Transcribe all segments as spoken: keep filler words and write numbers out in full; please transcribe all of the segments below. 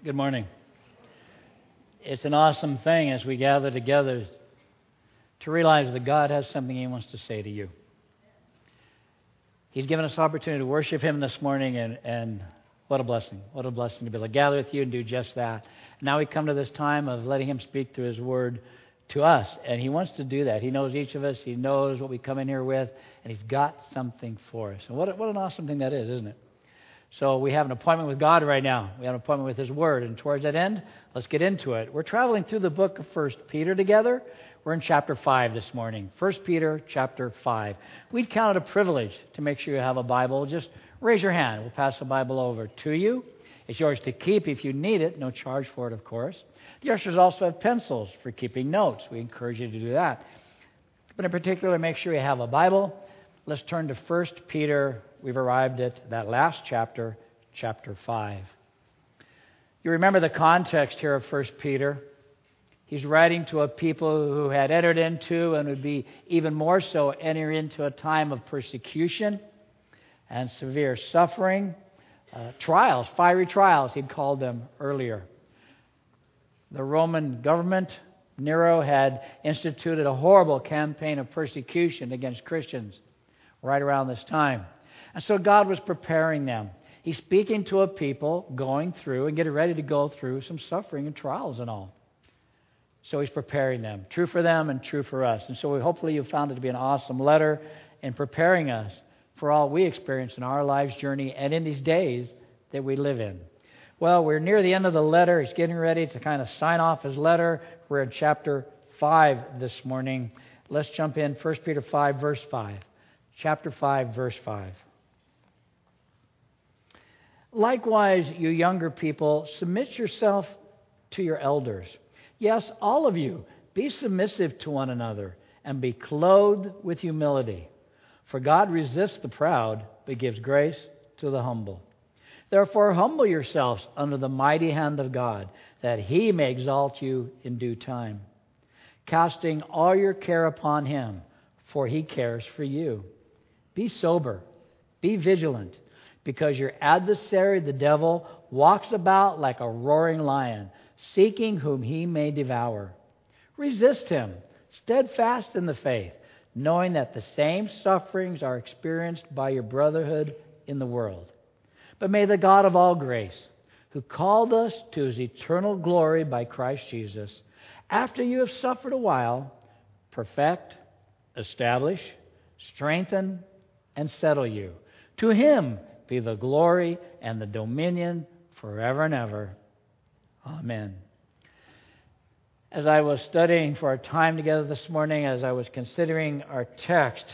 Good morning. It's an awesome thing as we gather together to realize that God has something He wants to say to you. He's given us opportunity to worship Him this morning, and, and what a blessing. What a blessing to be able to gather with you and do just that. Now we come to this time of letting Him speak through His Word to us, and He wants to do that. He knows each of us. He knows what we come in here with, and He's got something for us. And what, what an awesome thing that is, isn't it? So we have an appointment with God right now. We have an appointment with His Word. And towards that end, let's get into it. We're traveling through the book of First Peter together. We're in chapter five this morning. First Peter chapter five. We'd count it a privilege to make sure you have a Bible. Just raise your hand. We'll pass the Bible over to you. It's yours to keep if you need it. No charge for it, of course. The ushers also have pencils for keeping notes. We encourage you to do that. But in particular, make sure you have a Bible. Let's turn to First Peter. We've arrived at that last chapter, chapter five. You remember the context here of First Peter. He's writing to a people who had entered into and would be even more so enter into a time of persecution and severe suffering, uh, trials, fiery trials, he'd called them earlier. The Roman government, Nero, had instituted a horrible campaign of persecution against Christians right around this time. And so God was preparing them. He's speaking to a people going through and getting ready to go through some suffering and trials and all. So He's preparing them. True for them and true for us. And so we, hopefully you found it to be an awesome letter in preparing us for all we experience in our life's journey and in these days that we live in. Well, we're near the end of the letter. He's getting ready to kind of sign off his letter. We're in chapter five this morning. Let's jump in. First Peter five, verse five. Chapter five, verse five. Likewise, you younger people, submit yourself to your elders. Yes, all of you, be submissive to one another and be clothed with humility. For God resists the proud, but gives grace to the humble. Therefore, humble yourselves under the mighty hand of God, that He may exalt you in due time, casting all your care upon Him, for He cares for you. Be sober, be vigilant, because your adversary, the devil, walks about like a roaring lion, seeking whom he may devour. Resist him, steadfast in the faith, knowing that the same sufferings are experienced by your brotherhood in the world. But may the God of all grace, who called us to His eternal glory by Christ Jesus, after you have suffered a while, perfect, establish, strengthen, and settle you. To Him be the glory and the dominion forever and ever. Amen. As I was studying for our time together this morning, as I was considering our text,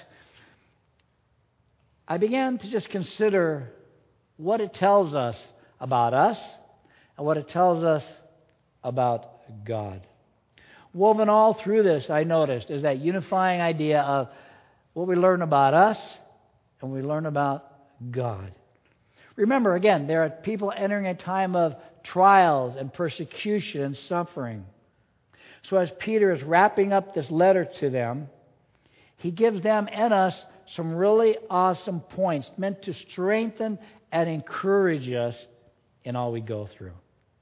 I began to just consider what it tells us about us and what it tells us about God. Woven all through this, I noticed, is that unifying idea of what we learn about us and we learn about God. Remember, again, there are people entering a time of trials and persecution and suffering. So as Peter is wrapping up this letter to them, he gives them and us some really awesome points meant to strengthen and encourage us in all we go through.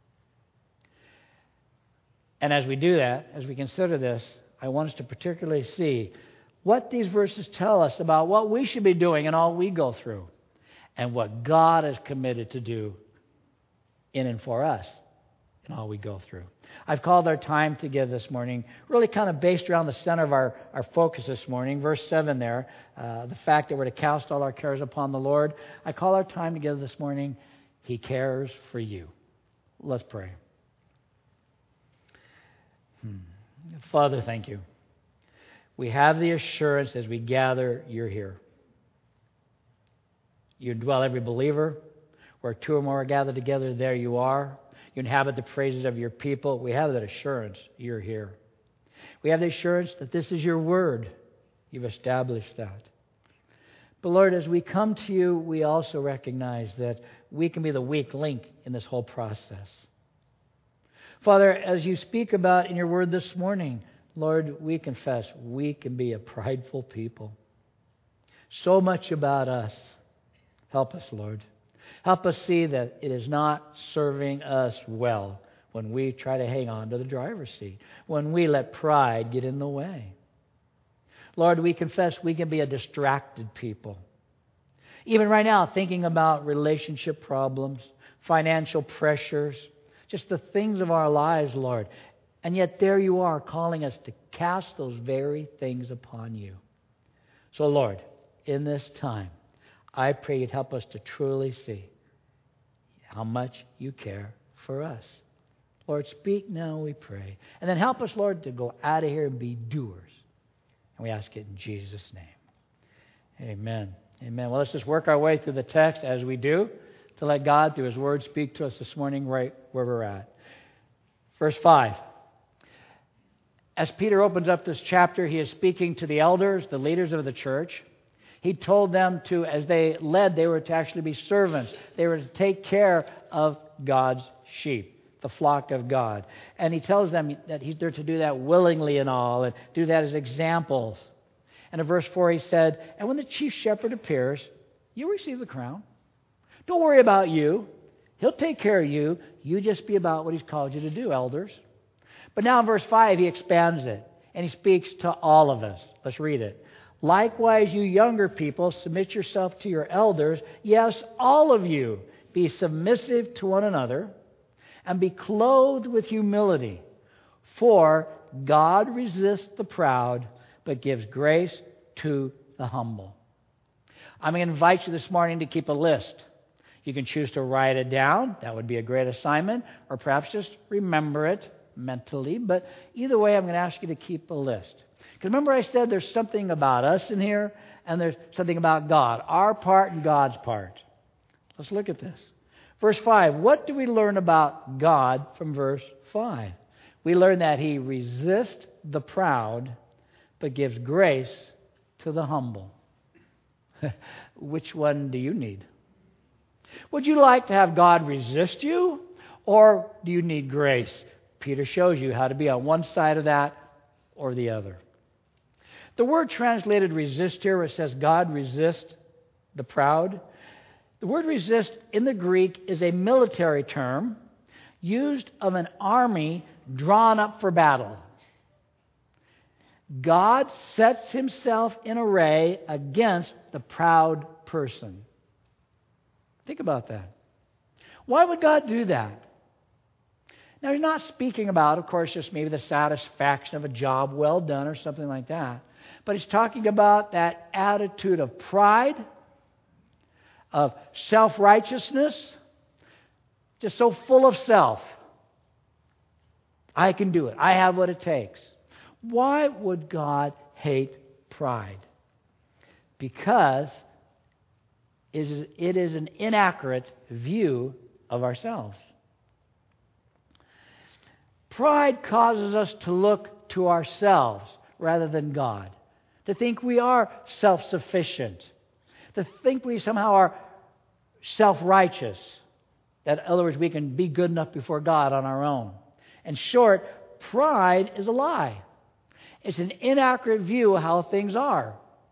And as we do that, as we consider this, I want us to particularly see what these verses tell us about what we should be doing in all we go through, and what God is committed to do in and for us in all we go through. I've called our time together this morning really kind of based around the center of our, our focus this morning. Verse seven there, uh, the fact that we're to cast all our cares upon the Lord. I call our time together this morning, He cares for you. Let's pray. Hmm. Father, thank you. We have the assurance as we gather, You're here. You dwell every believer. Where two or more are gathered together, there You are. You inhabit the praises of Your people. We have that assurance. You're here. We have the assurance that this is Your word. You've established that. But Lord, as we come to You, we also recognize that we can be the weak link in this whole process. Father, as You speak about in Your word this morning, Lord, we confess we can be a prideful people. So much about us. Help us, Lord. Help us see that it is not serving us well when we try to hang on to the driver's seat, when we let pride get in the way. Lord, we confess we can be a distracted people. Even right now, thinking about relationship problems, financial pressures, just the things of our lives, Lord. And yet there you are calling us to cast those very things upon you. So, Lord, in this time, I pray you'd help us to truly see how much you care for us. Lord, speak now, we pray. And then help us, Lord, to go out of here and be doers. And we ask it in Jesus' name. Amen. Amen. Well, let's just work our way through the text as we do to let God, through His Word, speak to us this morning right where we're at. Verse five. As Peter opens up this chapter, he is speaking to the elders, the leaders of the church. He told them to, as they led, they were to actually be servants. They were to take care of God's sheep, the flock of God. And he tells them that he's there to do that willingly and all, and do that as examples. And in verse four he said, and when the chief shepherd appears, you'll receive the crown. Don't worry about you. He'll take care of you. You just be about what he's called you to do, elders. But now in verse five he expands it, and he speaks to all of us. Let's read it. Likewise, you younger people, submit yourself to your elders. Yes, all of you, be submissive to one another, and be clothed with humility. For God resists the proud, but gives grace to the humble. I'm going to invite you this morning to keep a list. You can choose to write it down. That would be a great assignment. Or perhaps just remember it mentally. But either way, I'm going to ask you to keep a list. Because remember I said there's something about us in here, and there's something about God. Our part and God's part. Let's look at this. Verse five. What do we learn about God from verse five? We learn that He resists the proud, but gives grace to the humble. Which one do you need? Would you like to have God resist you, or do you need grace? Peter shows you how to be on one side of that or the other. The word translated resist here, where it says God resist the proud. The word resist in the Greek is a military term used of an army drawn up for battle. God sets Himself in array against the proud person. Think about that. Why would God do that? Now, He's not speaking about, of course, just maybe the satisfaction of a job well done or something like that. But He's talking about that attitude of pride, of self-righteousness, just so full of self. I can do it. I have what it takes. Why would God hate pride? Because it is an inaccurate view of ourselves. Pride causes us to look to ourselves rather than God, to think we are self-sufficient, to think we somehow are self-righteous, that in other words, we can be good enough before God on our own. In short, pride is a lie. It's an inaccurate view of how things are.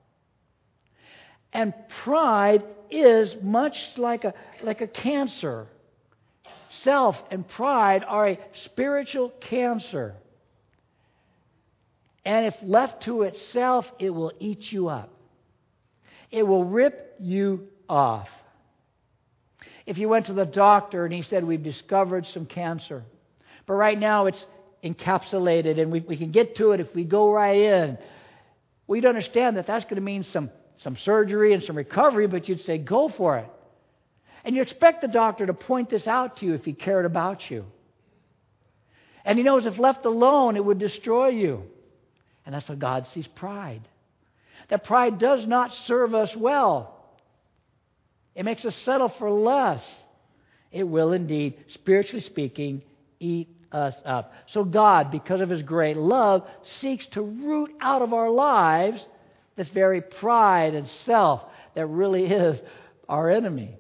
And pride is much like a, like a cancer. Self and pride are a spiritual cancer. And if left to itself, it will eat you up. It will rip you off. If you went to the doctor and he said, we've discovered some cancer, but right now it's encapsulated and we, we can get to it if we go right in. Well, you'd understand that that's going to mean some, some surgery and some recovery, but you'd say, go for it. And you expect the doctor to point this out to you if he cared about you. And he knows if left alone, it would destroy you. And that's how God sees pride. That pride does not serve us well. It makes us settle for less. It will indeed, spiritually speaking, eat us up. So God, because of His great love, seeks to root out of our lives this very pride and self that really is our enemy.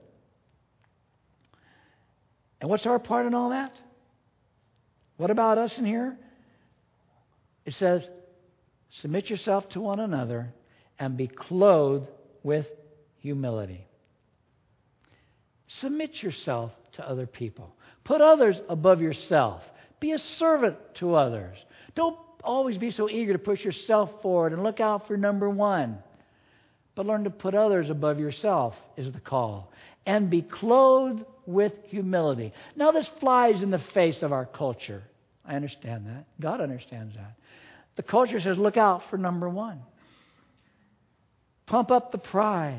And what's our part in all that? What about us in here? It says, submit yourself to one another and be clothed with humility. Submit yourself to other people. Put others above yourself. Be a servant to others. Don't always be so eager to push yourself forward and look out for number one. But learn to put others above yourself is the call. And be clothed with humility. Now this flies in the face of our culture. I understand that. God understands that. The culture says, look out for number one. Pump up the pride.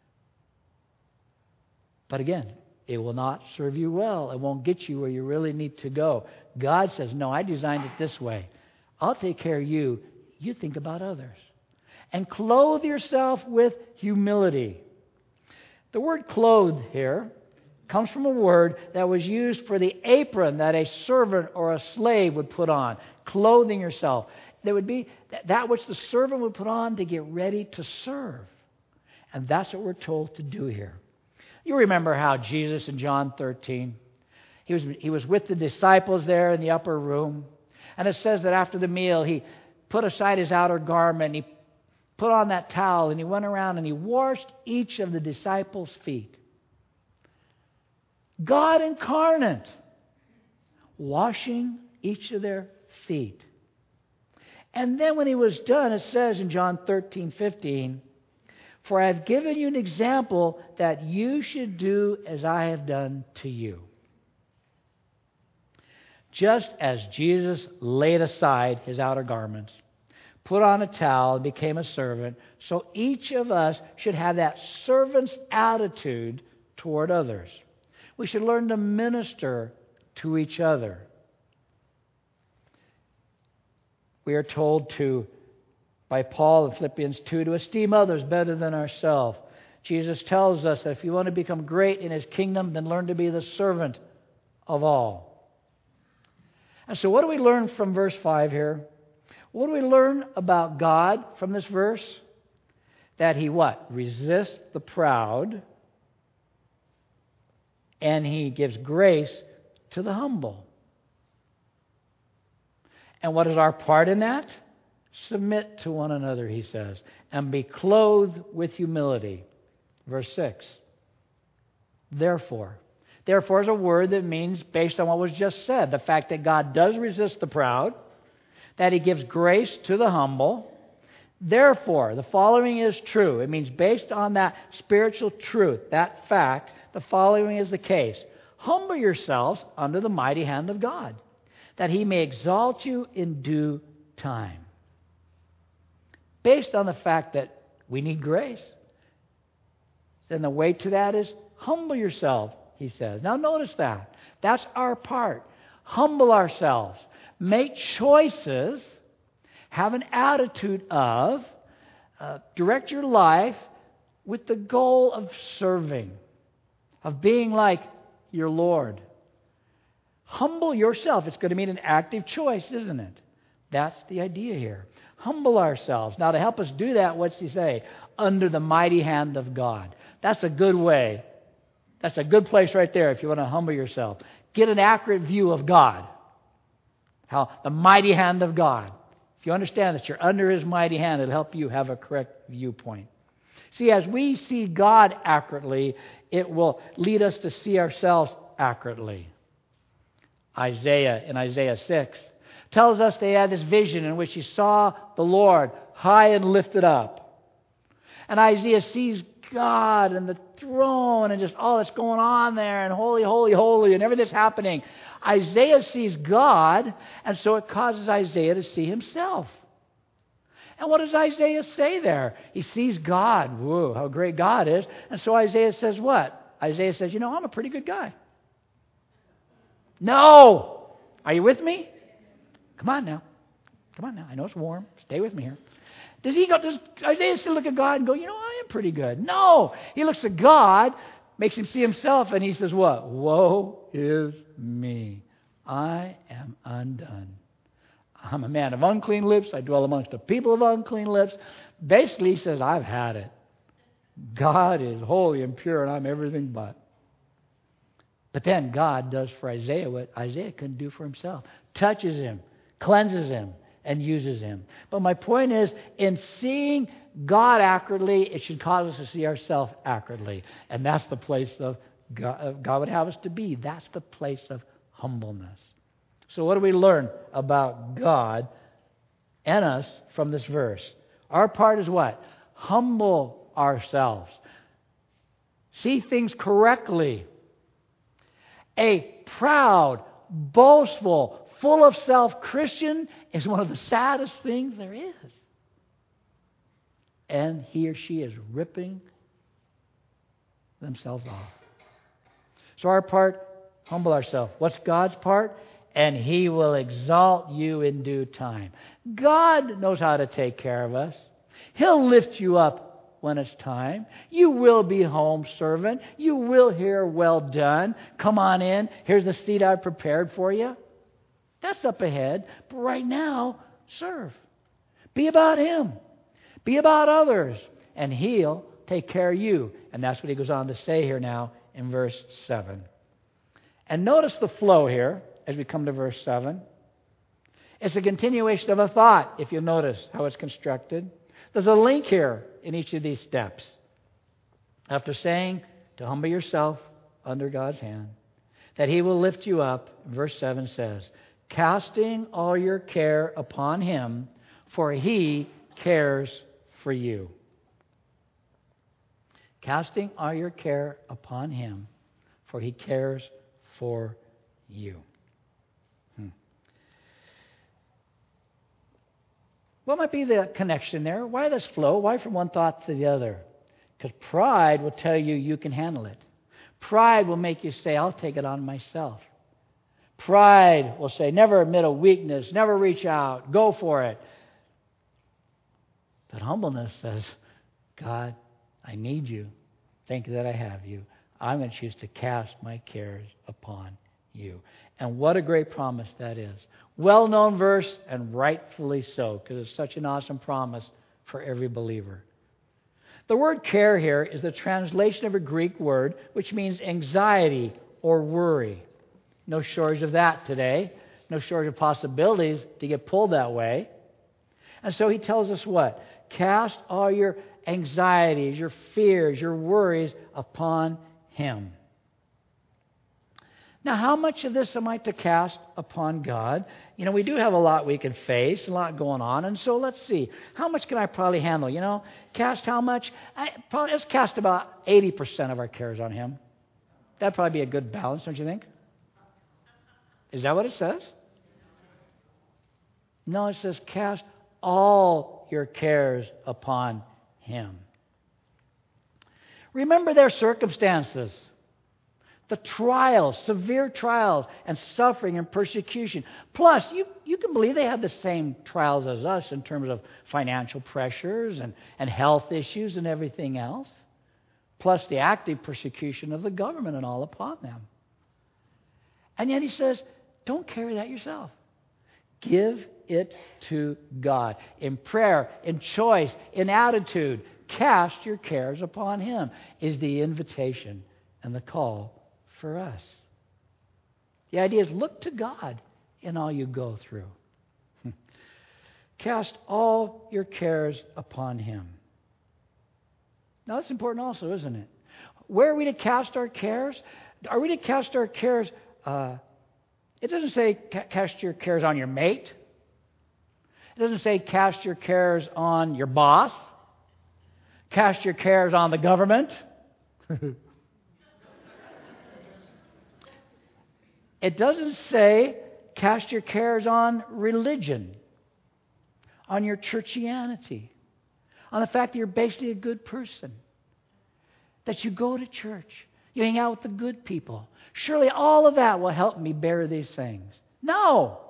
But again, it will not serve you well. It won't get you where you really need to go. God says, no, I designed it this way. I'll take care of you. You think about others. And clothe yourself with humility. The word clothed here comes from a word that was used for the apron that a servant or a slave would put on. Clothing yourself. There would be that which the servant would put on to get ready to serve. And that's what we're told to do here. You remember how Jesus in John thirteen, he was, he was with the disciples there in the upper room. And it says that after the meal, he put aside his outer garment, and he put on that towel, and he went around and he washed each of the disciples' feet. God incarnate, washing each of their feet. And then when he was done, it says in John thirteen fifteen, for I have given you an example that you should do as I have done to you. Just as Jesus laid aside his outer garments, put on a towel, and became a servant, so each of us should have that servant's attitude toward others. We should learn to minister to each other. We are told to, by Paul in Philippians two, to esteem others better than ourselves. Jesus tells us that if you want to become great in His kingdom, then learn to be the servant of all. And so what do we learn from verse five here? What do we learn about God from this verse? That He what? Resists the proud, and He gives grace to the humble. And what is our part in that? Submit to one another, he says, and be clothed with humility. Verse six. Therefore. Therefore is a word that means, based on what was just said, the fact that God does resist the proud, that He gives grace to the humble. Therefore, the following is true. It means based on that spiritual truth, that fact, the following is the case. Humble yourselves under the mighty hand of God, that He may exalt you in due time. Based on the fact that we need grace, then the way to that is humble yourself, he says. Now notice that. That's our part. Humble ourselves. Make choices. Have an attitude of, uh, direct your life with the goal of serving, of being like your Lord. Humble yourself. It's going to mean an active choice, isn't it? That's the idea here. Humble ourselves. Now, to help us do that, what's he say? Under the mighty hand of God. That's a good way. That's a good place right there if you want to humble yourself. Get an accurate view of God. How the mighty hand of God. If you understand that you're under His mighty hand, it'll help you have a correct viewpoint. See, as we see God accurately, it will lead us to see ourselves accurately. Isaiah, in Isaiah six, tells us they had this vision in which he saw the Lord high and lifted up. And Isaiah sees God and the throne and just all that's going on there and holy, holy, holy and everything's happening. Isaiah sees God, and so it causes Isaiah to see himself. And what does Isaiah say there? He sees God. Whoa, how great God is. And so Isaiah says what? Isaiah says, you know, I'm a pretty good guy. No! Are you with me? Come on now. Come on now. I know it's warm. Stay with me here. Does he go? Does Isaiah still look at God and go, you know, I am pretty good? No. He looks at God, makes him see himself, and he says what? Woe is me. I am undone. I'm a man of unclean lips. I dwell amongst the people of unclean lips. Basically, he says, I've had it. God is holy and pure, and I'm everything but. But then God does for Isaiah what Isaiah couldn't do for himself. Touches him, cleanses him, and uses him. But my point is, in seeing God accurately, it should cause us to see ourselves accurately. And that's the place of God, God would have us to be. That's the place of humbleness. So what do we learn about God and us from this verse? Our part is what? Humble ourselves. See things correctly. A proud, boastful, full of self Christian is one of the saddest things there is. And he or she is ripping themselves off. So our part, humble ourselves. What's God's part? And He will exalt you in due time. God knows how to take care of us. He'll lift you up when it's time. You will be home servant. You will hear, well done. Come on in. Here's the seat I've prepared for you. That's up ahead. But right now, serve. Be about Him. Be about others. And He'll take care of you. And that's what He goes on to say here now in verse seven. And notice the flow here as we come to verse seven. It's a continuation of a thought, if you notice how it's constructed. There's a link here in each of these steps. After saying to humble yourself under God's hand, that He will lift you up, verse seven says, casting all your care upon Him, for He cares for you. Casting all your care upon Him, for He cares for you. Hmm. What might be the connection there? Why this flow? Why from one thought to the other? Because pride will tell you you can handle it. Pride will make you say, I'll take it on myself. Pride will say, never admit a weakness, never reach out, go for it. But humbleness says, God, I need you. Thank you that I have you. I'm going to choose to cast my cares upon you. And what a great promise that is. Well-known verse, and rightfully so, because it's such an awesome promise for every believer. The word care here is the translation of a Greek word which means anxiety or worry. No shortage of that today. No shortage of possibilities to get pulled that way. And so he tells us what? Cast all your anxieties, your fears, your worries upon Him. Now, how much of this am I to cast upon God? You know, we do have a lot we can face, a lot going on, and so let's see. How much can I probably handle? You know, cast how much? I, probably, let's cast about eighty percent of our cares on Him. That'd probably be a good balance, don't you think? Is that what it says? No, it says cast all your cares upon Him. Remember their circumstances. The trials, severe trials and suffering and persecution. Plus, you, you can believe they had the same trials as us in terms of financial pressures and, and health issues and everything else. Plus the active persecution of the government and all upon them. And yet he says, don't carry that yourself. Give it to God. In prayer, in choice, in attitude, cast your cares upon Him is the invitation and the call for us. The idea is look to God in all you go through. Cast all your cares upon Him. Now that's important also, isn't it? Where are we to cast our cares? Are we to cast our cares? Uh, it doesn't say ca- cast your cares on your mate. It doesn't say cast your cares on your boss. Cast your cares on the government. It doesn't say cast your cares on religion, on your churchianity, on the fact that you're basically a good person, that you go to church, you hang out with the good people. Surely all of that will help me bear these things. No!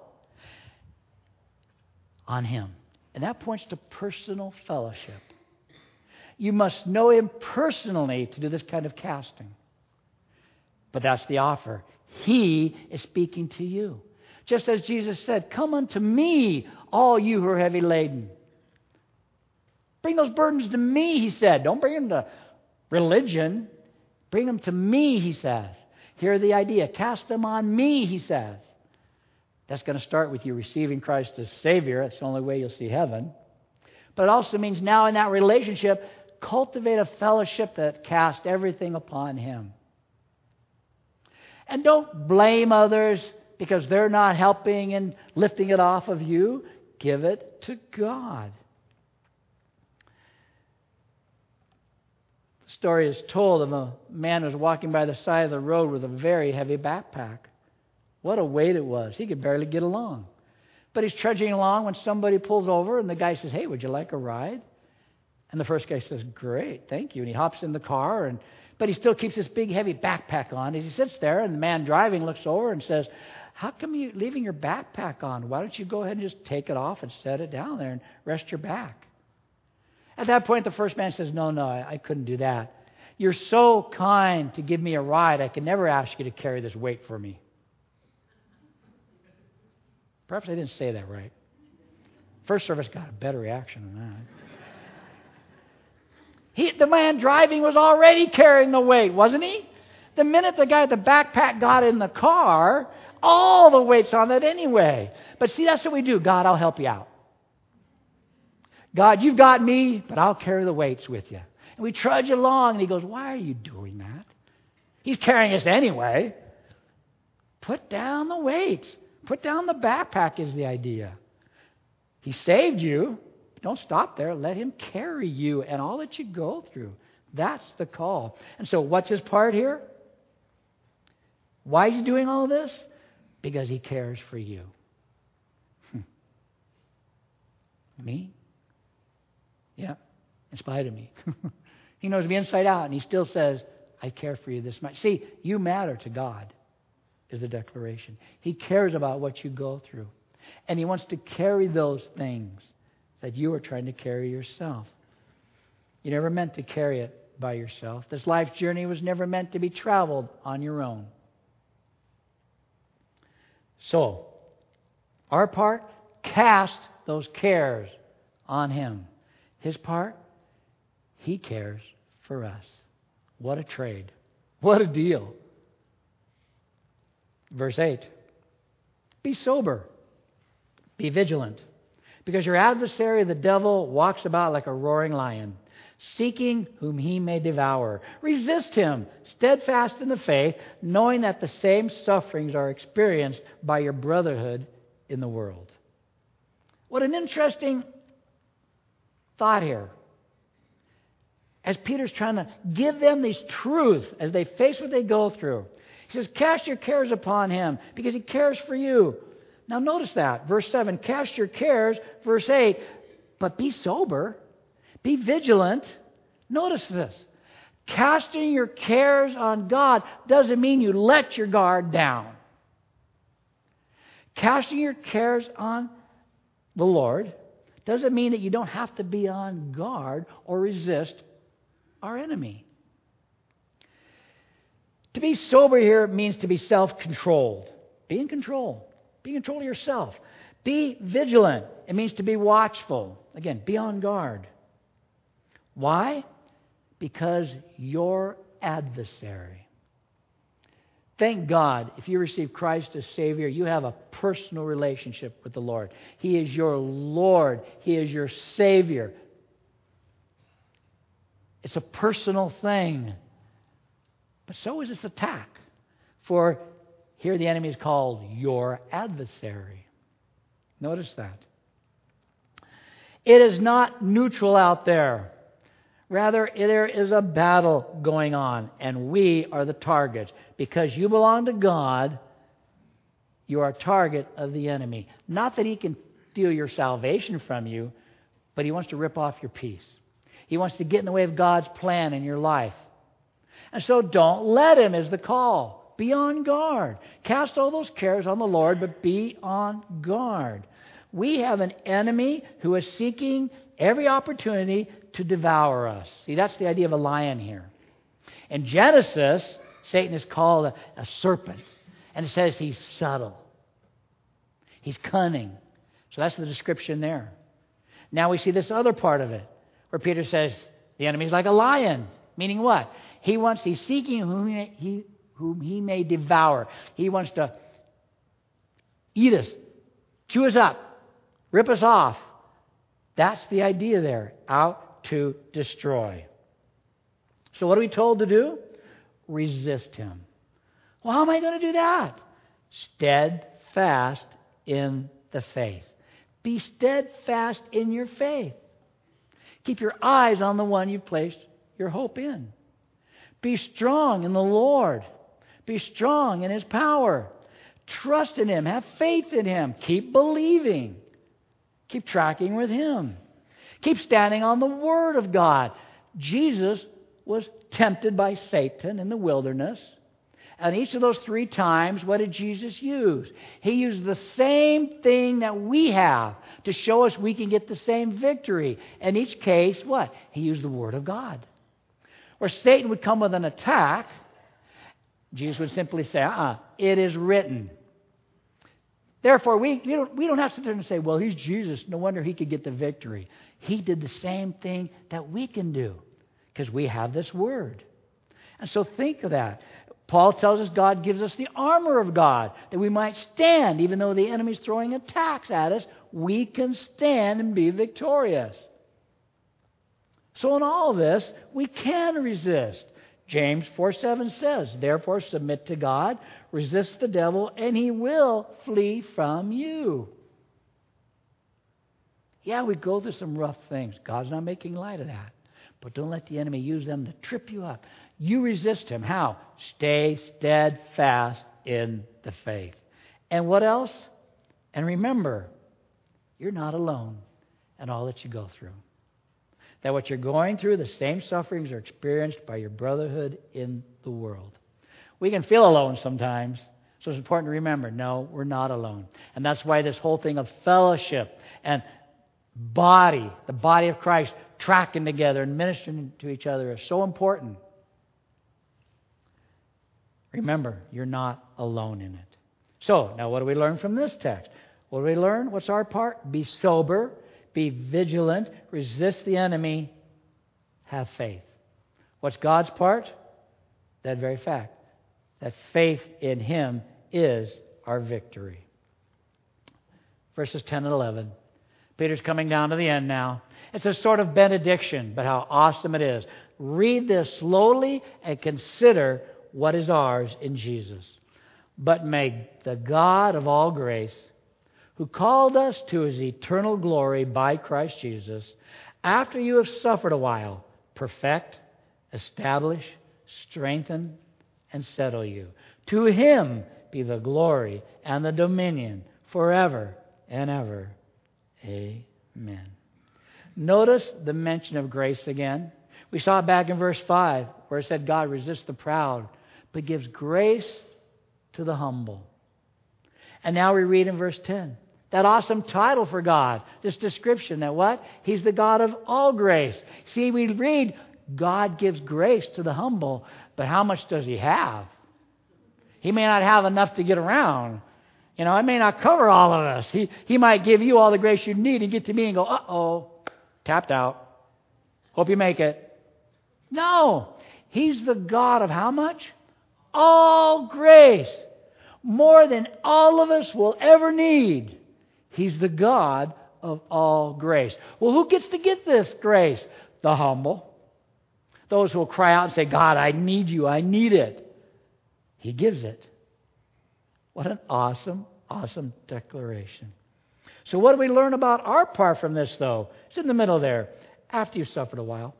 On Him. And that points to personal fellowship. You must know Him personally to do this kind of casting. But that's the offer. He is speaking to you. Just as Jesus said, come unto me, all you who are heavy laden. Bring those burdens to me, He said. Don't bring them to religion. Bring them to me, He says. Hear the idea. Cast them on me, He says. That's going to start with you receiving Christ as Savior. That's the only way you'll see heaven. But it also means now in that relationship, cultivate a fellowship that casts everything upon Him. And don't blame others because they're not helping and lifting it off of you. Give it to God. The story is told of a man who was walking by the side of the road with a very heavy backpack. What a weight it was. He could barely get along. But he's trudging along when somebody pulls over and the guy says, "Hey, would you like a ride?" And the first guy says, "Great, thank you." And he hops in the car, and but he still keeps this big heavy backpack on. As he sits there, and the man driving looks over and says, "How come you leaving your backpack on? Why don't you go ahead and just take it off and set it down there and rest your back?" At that point, the first man says, "No, no, I, I couldn't do that. You're so kind to give me a ride. I can never ask you to carry this weight for me." Perhaps I didn't say that right. First service got a better reaction than that. He, the man driving was already carrying the weight, wasn't he? The minute the guy at the backpack got in the car, all the weight's on it anyway. But see, that's what we do. God, I'll help you out. God, you've got me, but I'll carry the weights with you. And we trudge along, and he goes, "Why are you doing that? He's carrying us anyway. Put down the weights. Put down the backpack," is the idea. He saved you. Don't stop there. Let him carry you and all that you go through. That's the call. And so what's his part here? Why is he doing all of this? Because he cares for you. Hmm. Me? Yeah, in spite of me. He knows me inside out, and he still says, "I care for you this much." See, you matter to God, is the declaration. He cares about what you go through. And he wants to carry those things that you are trying to carry yourself. You never meant to carry it by yourself. This life journey was never meant to be traveled on your own. So, our part, cast those cares on him. His part, he cares for us. What a trade. What a deal. Verse eight. Be sober. Be vigilant. Because your adversary, the devil, walks about like a roaring lion, seeking whom he may devour. Resist him, steadfast in the faith, knowing that the same sufferings are experienced by your brotherhood in the world. What an interesting thought here. As Peter's trying to give them these truths as they face what they go through. He says, cast your cares upon him because he cares for you. Now notice that. Verse seven, cast your cares. Verse eight, but be sober. Be vigilant. Notice this. Casting your cares on God doesn't mean you let your guard down. Casting your cares on the Lord doesn't mean that you don't have to be on guard or resist our enemy. To be sober here means to be self-controlled. Be in control. Be in control of yourself. Be vigilant. It means to be watchful. Again, be on guard. Why? Because your adversary. Thank God, if you receive Christ as Savior, you have a personal relationship with the Lord. He is your Lord. He is your Savior. It's a personal thing. But so is this attack. For here the enemy is called your adversary. Notice that. It is not neutral out there. Rather, there is a battle going on, and we are the targets. Because you belong to God, you are a target of the enemy. Not that he can steal your salvation from you, but he wants to rip off your peace. He wants to get in the way of God's plan in your life. And so don't let him, is the call. Be on guard. Cast all those cares on the Lord, but be on guard. We have an enemy who is seeking every opportunity to devour us. See, that's the idea of a lion here. In Genesis, Satan is called a, a serpent. And it says he's subtle. He's cunning. So that's the description there. Now we see this other part of it, where Peter says the enemy is like a lion. Meaning what? He wants, he's seeking whom he, he, whom he may devour. He wants to eat us, chew us up, rip us off. That's the idea there. Out to destroy. So what are we told to do? Resist him. Well, how am I going to do that? Steadfast in the faith. Be steadfast in your faith. Keep your eyes on the one you've placed your hope in. Be strong in the Lord. Be strong in His power. Trust in Him. Have faith in Him. Keep believing. Keep tracking with Him. Keep standing on the Word of God. Jesus was tempted by Satan in the wilderness. And each of those three times, what did Jesus use? He used the same thing that we have to show us we can get the same victory. In each case, what? He used the Word of God. Where Satan would come with an attack, Jesus would simply say, uh-uh, it is written. Therefore, we, we, don't, we don't have to sit there and say, well, He's Jesus. No wonder He could get the victory. He did the same thing that we can do because we have this Word. And so think of that. Paul tells us God gives us the armor of God that we might stand. Even though the enemy's throwing attacks at us, we can stand and be victorious. So in all this, we can resist. James four seven says, therefore submit to God, resist the devil, and he will flee from you. Yeah, we go through some rough things. God's not making light of that. But don't let the enemy use them to trip you up. You resist him. How? Stay steadfast in the faith. And what else? And remember, you're not alone in all that you go through. That what you're going through, the same sufferings are experienced by your brotherhood in the world. We can feel alone sometimes, so it's important to remember, no, we're not alone. And that's why this whole thing of fellowship and body, the body of Christ, tracking together and ministering to each other is so important. Remember, you're not alone in it. So, now what do we learn from this text? What do we learn? What's our part? Be sober, be vigilant, resist the enemy, have faith. What's God's part? That very fact. That faith in Him is our victory. Verses ten and eleven. Peter's coming down to the end now. It's a sort of benediction, but how awesome it is. Read this slowly and consider what is ours in Jesus. But may the God of all grace, who called us to His eternal glory by Christ Jesus, after you have suffered a while, perfect, establish, strengthen, and settle you. To Him be the glory and the dominion forever and ever. Amen. Notice the mention of grace again. We saw it back in verse five where it said God resists the proud but gives grace to the humble. And now we read in verse ten. That awesome title for God. This description that what? He's the God of all grace. See, we read God gives grace to the humble, but how much does He have? He may not have enough to get around. You know, it may not cover all of us. He, he might give you all the grace you need and get to me and go, uh-oh, tapped out. Hope you make it. No. He's the God of how much? All grace. More than all of us will ever need. He's the God of all grace. Well, who gets to get this grace? The humble. Those who will cry out and say, God, I need you. I need it. He gives it. What an awesome, awesome declaration. So what do we learn about our part from this, though? It's in the middle there. After you've suffered a while.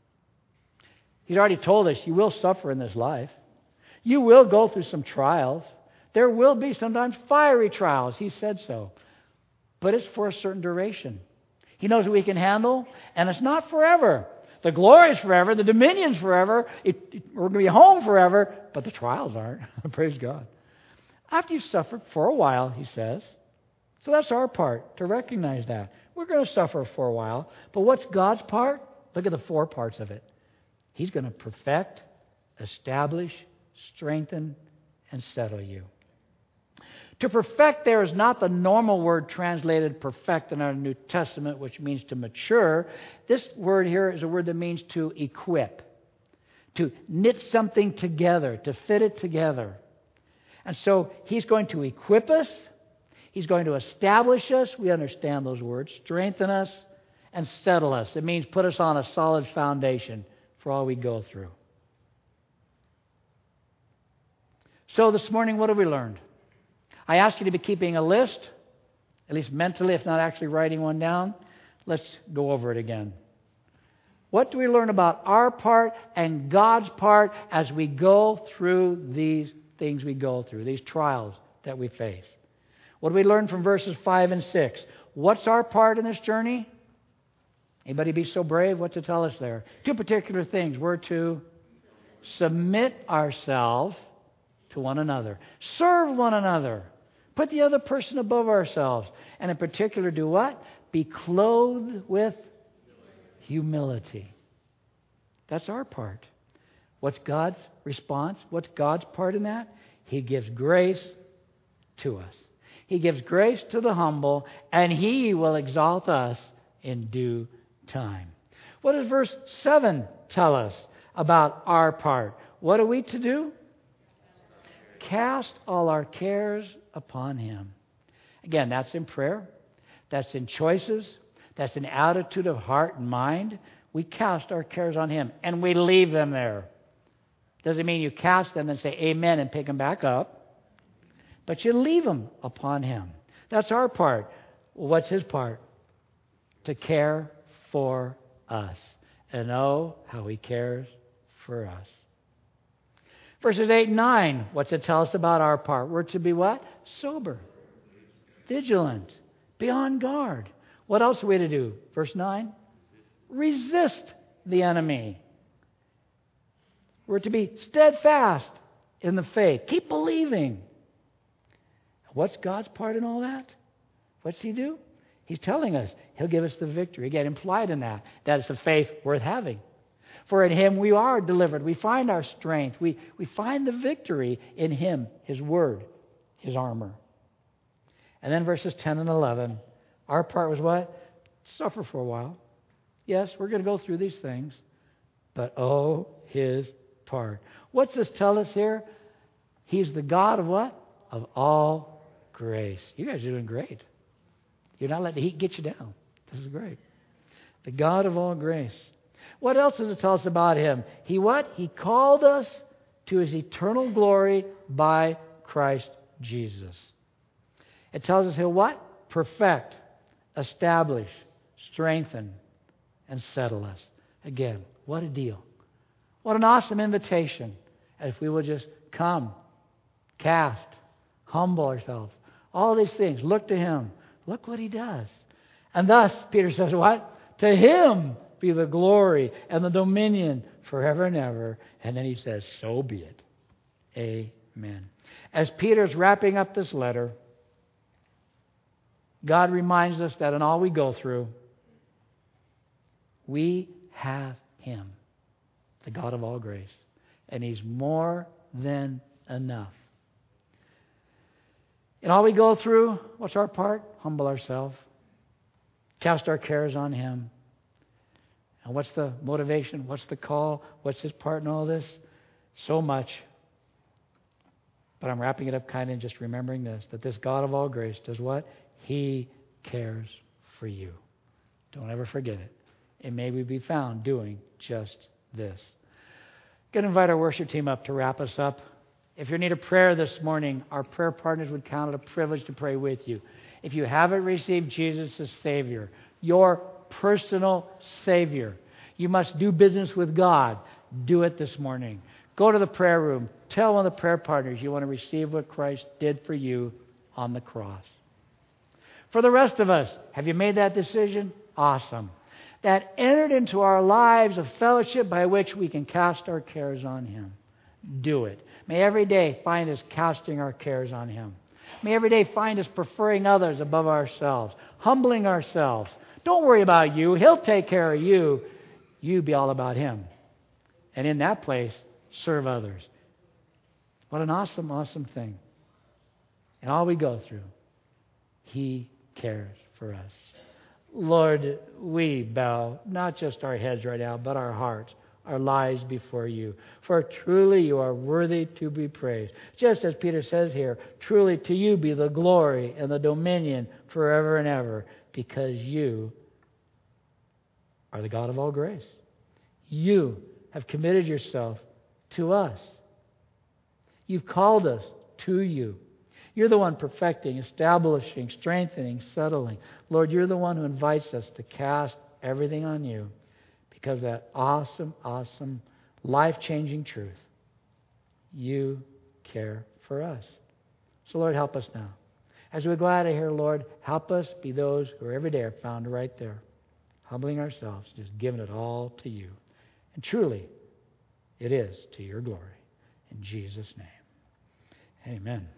He's already told us you will suffer in this life. You will go through some trials. There will be sometimes fiery trials. He said so. But it's for a certain duration. He knows what we can handle, and it's not forever. The glory is forever. The dominion's forever. It, it, we're going to be home forever, but the trials aren't. Praise God. After you've suffered for a while, he says. So that's our part, to recognize that. We're going to suffer for a while. But what's God's part? Look at the four parts of it. He's going to perfect, establish, strengthen, and settle you. To perfect there is not the normal word translated perfect in our New Testament, which means to mature. This word here is a word that means to equip, to knit something together, to fit it together. And so He's going to equip us. He's going to establish us. We understand those words. Strengthen us and settle us. It means put us on a solid foundation for all we go through. So this morning, what have we learned? I asked you to be keeping a list, at least mentally, if not actually writing one down. Let's go over it again. What do we learn about our part and God's part as we go through these things we go through, these trials that we face? What do we learn from verses five and six? What's our part in this journey? Anybody be so brave? What to tell us there? Two particular things. We're to submit ourselves to one another. Serve one another. Put the other person above ourselves. And in particular, do what? Be clothed with humility. That's our part. What's God's response? What's God's part in that? He gives grace to us. He gives grace to the humble, and He will exalt us in due time. What does verse seven tell us about our part? What are we to do? Cast all our cares upon Him. Again, that's in prayer. That's in choices. That's an attitude of heart and mind. We cast our cares on Him, and we leave them there. Doesn't mean you cast them and say amen and pick them back up. But you leave them upon Him. That's our part. What's His part? To care for us. And oh, how He cares for us. Verses eight and nine, what's it tell us about our part? We're to be what? Sober. Vigilant. Be on guard. What else are we to do? Verse nine. Resist the enemy. We're to be steadfast in the faith. Keep believing. What's God's part in all that? What's He do? He's telling us He'll give us the victory. Again, implied in that, that is a faith worth having. For in Him we are delivered. We find our strength. We, we find the victory in Him, His Word, His armor. And then verses ten and eleven. Our part was what? Suffer for a while. Yes, we're going to go through these things. But oh, His part. What's this tell us here? He's the God of what? Of all grace. You guys are doing great. You're not letting the heat get you down. This is great. The God of all grace. What else does it tell us about Him? He what? He called us to His eternal glory by Christ Jesus. It tells us He'll what? Perfect, establish, strengthen, and settle us. Again, what a deal. What an awesome invitation. And if we will just come, cast, humble ourselves, all these things, look to Him. Look what He does. And thus, Peter says what? To Him be the glory and the dominion forever and ever. And then he says, so be it. Amen. As Peter's wrapping up this letter, God reminds us that in all we go through, we have Him, the God of all grace. And He's more than enough. In all we go through, what's our part? Humble ourselves. Cast our cares on Him. And what's the motivation? What's the call? What's His part in all this? So much. But I'm wrapping it up kind of just remembering this, that this God of all grace does what? He cares for you. Don't ever forget it. And may we be found doing just this. I'm going to invite our worship team up to wrap us up. If you need a prayer this morning, our prayer partners would count it a privilege to pray with you. If you haven't received Jesus as Savior, your personal Savior, you must do business with God. Do it this morning. Go to the prayer room. Tell one of the prayer partners you want to receive what Christ did for you on the cross. For the rest of us, have you made that decision? Awesome. That entered into our lives a fellowship by which we can cast our cares on Him. Do it. May every day find us casting our cares on Him. May every day find us preferring others above ourselves, humbling ourselves. Don't worry about you. He'll take care of you. You be all about Him. And in that place, serve others. What an awesome, awesome thing. And all we go through, He cares for us. Lord, we bow not just our heads right now, but our hearts, our lives before You. For truly You are worthy to be praised. Just as Peter says here, truly to You be the glory and the dominion forever and ever, because You are the God of all grace. You have committed Yourself to us. You've called us to you. You're the one perfecting, establishing, strengthening, settling. Lord, you're the one who invites us to cast everything on you because of that awesome, awesome, life-changing truth. You care for us. So, Lord, help us now. As we go out of here, Lord, help us be those who every day are found right there, humbling ourselves, just giving it all to you. And truly, it is to your glory. In Jesus' name, amen.